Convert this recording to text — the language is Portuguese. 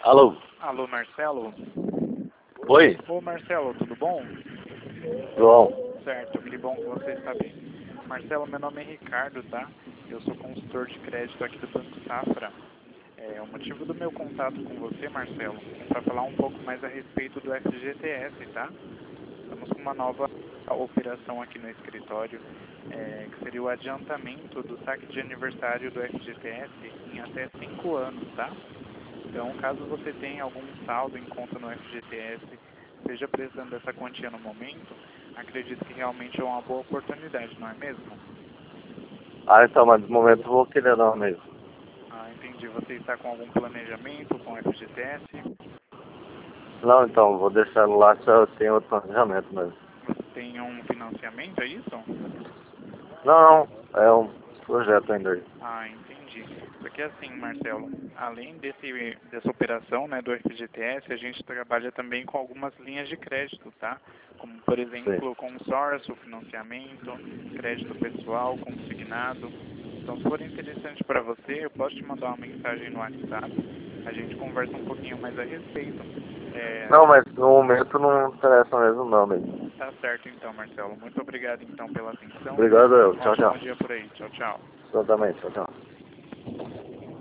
Alô? Alô, Marcelo? Oi? Ô, Marcelo, tudo bom? João. Certo, que bom que você está bem. Marcelo, meu nome é Ricardo, tá? Eu sou consultor de crédito aqui do Banco Safra. O motivo do meu contato com você, Marcelo, é para falar um pouco mais a respeito do FGTS, tá? Estamos com uma nova operação aqui no escritório, que seria o adiantamento do saque de aniversário do FGTS em até 5 anos, tá? Então, caso você tenha algum saldo em conta no FGTS, esteja precisando dessa quantia no momento, acredito que realmente é uma boa oportunidade, não é mesmo? Ah, então, mas no momento eu vou querer não mesmo. Ah, entendi. Você está com algum planejamento com o FGTS? Não, então, vou deixar lá se eu tenho outro planejamento mesmo. Você tem um financiamento, é isso? Não, é um projeto ainda aí. Ah, entendi. Porque assim, Marcelo, além dessa operação, né, do FGTS, a gente trabalha também com algumas linhas de crédito, tá? Como, por Sim. exemplo, consórcio, financiamento, crédito pessoal, consignado. Então, se for interessante para você, eu posso te mandar uma mensagem no WhatsApp, a gente conversa um pouquinho mais a respeito. Não, mas no momento não interessa mesmo não mesmo. Tá certo então, Marcelo. Muito obrigado então pela atenção. Obrigado eu. Um Tchau, ótimo tchau. dia por aí. Tchau, tchau. Exatamente, tchau, tchau.